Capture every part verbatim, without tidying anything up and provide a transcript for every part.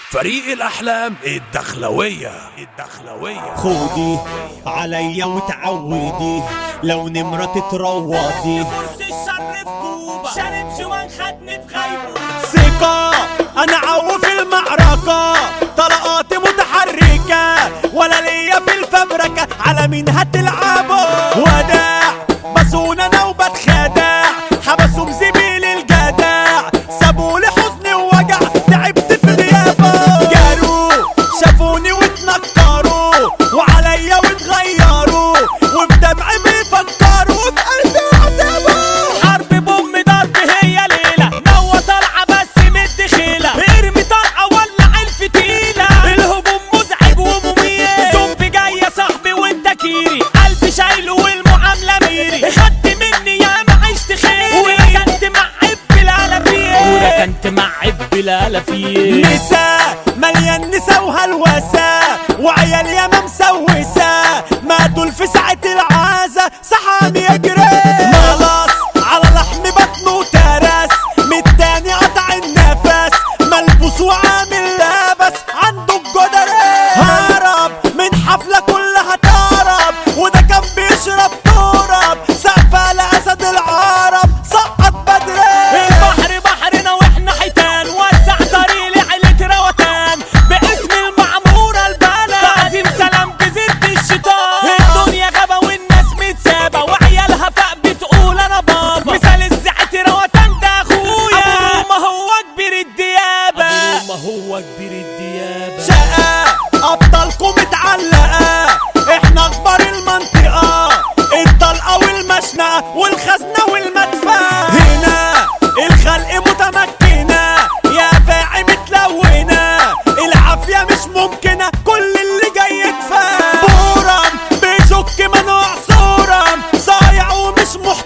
فريق الأحلام الدخلوية الدخلوية. خودي عليا وتعودي لو نمرة تتروضي كرسي الشر في كوبا شارب جوان خدني في غيبه. ثقة أنا عو في المعركة طلقاتي متحركة ولا ليا في الفبركة على مين هتلعبوا وداع بسونا أنا وبتخدع حبسوا زميل الجدع سابولي حزن ووجع تعبت في غيابه جاروا شافوني واتنكروا وعليا واتغيروا وفي دمعي بيفكروا وفي قلبي عذابوا. حرب بوم ضرب هي ليلة نوة طالعة بس مد خيلة ارمي طلقة ولع الفتيلة الهجوم مزعج ومميت زومبي جاي يا صاحبي وانت كيري قلبي شايله والمعاملة ميري خدت مني يا ما عشت خيري وركنت معب بالالافيه وركنت معب بالالافيه. نساء مليان نسا وهلوسة وعيال ياما مسوسة ماتوا في ساعة العازة صحاني يجري خلاص على لحم بطنه ترس متاني قطع النفس ملبوس وعامل لابس عنده الجدري هرب من حفلة كلها تهرب وده كان بيشرب تراب سقف لأسد العرب سقط بدري. البحر بحرنا واحنا حيتان وسع طريق لعيلة روتان باسم المعمورة البلد تعظيم سلام جزيرة الشيطان. الدنيا غابة والناس متسابة وعيالها فوق بتقول انا بابا مثال الزعت روتان ده اخويا ابو ما هو كبير الديابة ابو ما هو كبير الديابة. شقة أبطالكم متعلقة احنا اخبار المنطقة الطلقة والمشنقة والخزنة والمدفع هنا الخلق متمكنة يا فاعي متلونة العافية مش ممكنة كل اللي جاي يدفع بورم بيشك منوع صورم صايع ومش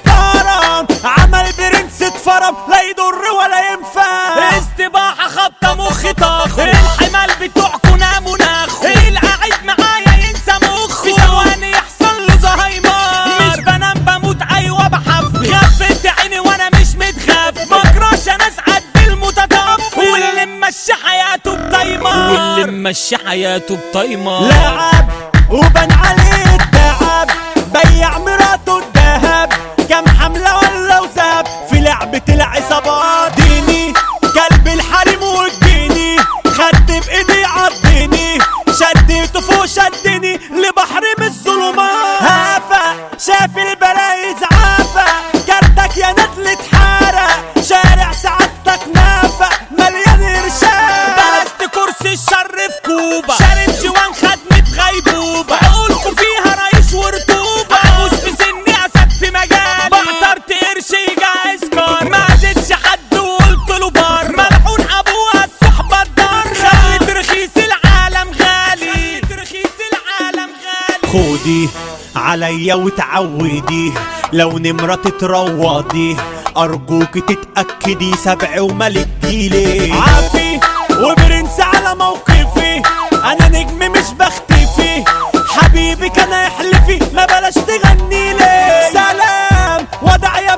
محترم عمل برنس اتفرم لا يضر ولا ينفع. استباحة خبطة مخ طاخ الحمال بتوعكوا ناموا ناخ القاعد معايا ينسى مخ في ثواني يحصل له زهايمر مش بنام بموت ايوه بحف غفلت عيني وانا مش متخاف بكراش انا اسعد بالمتطف واللي ممشي حياته بطيمر واللي ممشي حياته بطيمر. لعب وبان عليه التعب بيع مراته الدهب كام حملة ولا وزاب في لعبة العصابات ديني كلب الحريم والجيني خدت بايدي عضني شديته فوق شدني لبحر من الظلمات هافة شاف البلايز عافة كارتك يا ندلة حارة شارع سعادتك نافة مليان ارشاد درست كرسي الشر في كوبا شارب جوان خدمة غيبوبة عقولكوا فيها رئيس ورطوبة عجوز في سني اسد في مجالي بعترت قرش يجهز كار ما زدش حد وقلت له بار ملعون ابوها الصحبة الدار خلت رخيص العالم غالي خلت رخيص العالم غالي. خودي عليا وتعودي لو نمرة تتروضي أرجوك تتأكدي سبع وملك جيلي عافي وبرنس على موقفي أنا نجم مش بختفي حبيبي كان يحلفي ما بلاش تغني لي سلام ودع يا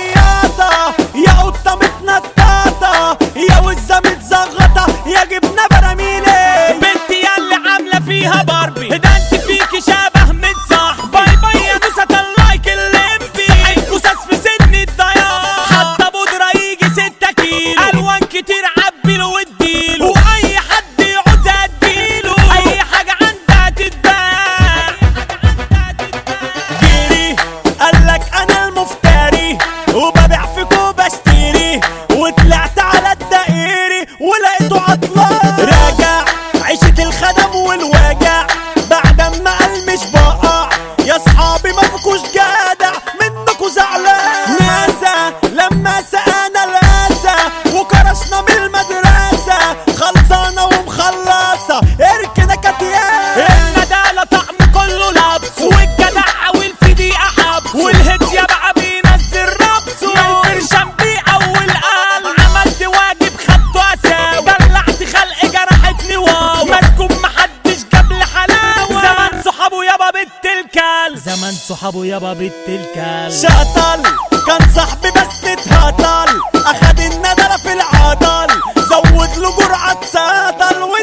متصيادة يا قطة متنططة يا وزة متزغطة يا جبنة براميلي بنتي ياللي عاملة فيها باربي ده انت فيكي شبه من صاحبي باي باي يا نوسة اللايك الليمبي صحيح كوساس في سن الضياع حتى بودرة يجي ستة كيلو الوان كتير عبيله واديله واي حد يعوز اديله اي حاجة عندها تتباع جيري قالك انا المفتري وببيع فيك وبشتري وطلعت على الدائري ولقيته عطلان راجع عيشة الخدم والوجع بعد ما قال مش بقع يا صحابي ما فيكوش جدع منكوا زعلان ناسا لما سقانا القاسة وكرشنا من المدرسة خلصانة ومخلصة اركنا كتيان الندالة طعم كله لبس والجدع والفدي احبس والهدية بقى بينزل ربس والبرشام بيقوي القلب عملت واجب خدته اساوي دلعت خلق جرحتني واو مسكوب محدش جاب لي حلاوة زمان صحابه يابا بنت الكلب زمان صحابه يابا بنت الكلب. شطل كان صاحبي بس اتهطل اخد الندلة في العضل زود له جرعة سطل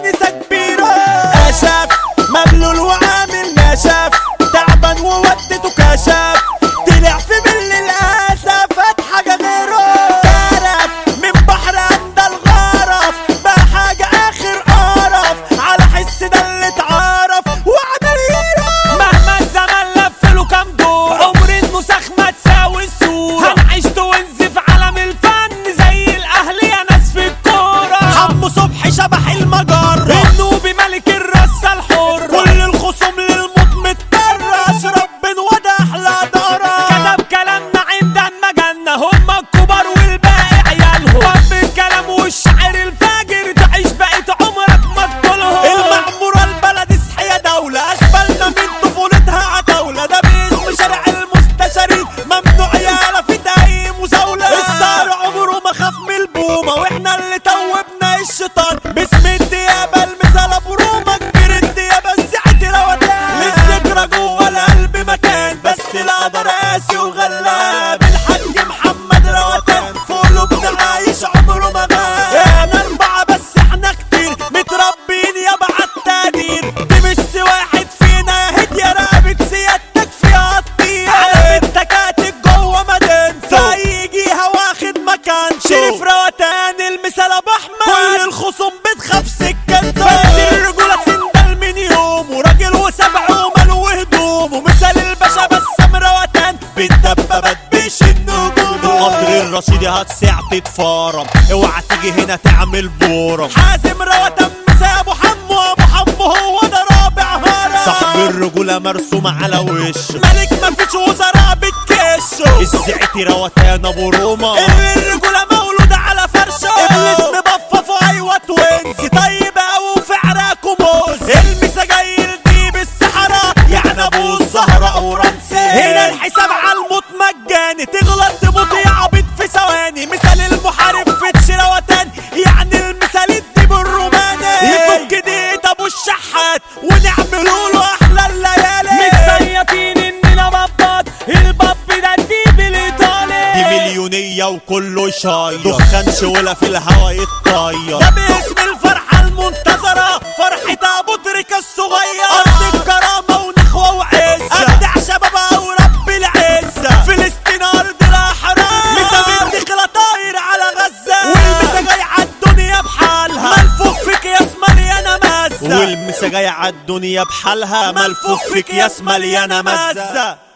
مرسوم بتخاف سكته. فارس الرجولة سندل من يوم وراجل وسبع ومال وهدوم ومثال الباشا بسام روتان بالدبابات بيشن هجومه. قطر الرشيدي هتسع تتفارم اوعى تيجي هنا تعمل بورم. حازم روتان مسا ابو حمو ابو حمو هو ده رابع هرم. صاحب الرجولة مرسوم على وشه ملك مفيش وزراء بتكشه. الزعتي روتان ابو روما الرجولة مولودة على فرشة. ابليس مبفف ايوه توينزي طيب اوي وفي عراكم موز. المسا جاي لديب السحرة يعني ابو الزهرة ورنسي. هنا الحساب على الموت مجاني تغلط تموت يا عبيط في ثواني. مثال المحارب فتش روتان يعني المثال الديب الروماني. يفك ديت ابو الشحات ونعملوا له احلى الليالي. متسيطين اننا ببط الباب ده الديب الايطالي. دي مليونية وكله شاير دخان شولة في الهوا يتطير. ده باسم الفرحة المنتظرة فرحة ابو تريكة الصغير. ارض الكرامة ونخوة وعزة ابدع شبابها ورب العزة. فلسطين ارض الاحرار مسا بالدخلة طاير على غزة. والمسا جاي عالدنيا بحالها ملفوف في اكياس مليانة مزة. والمسا جاي عالدنيا بحالها ملفوف في اكياس مليانة مزة.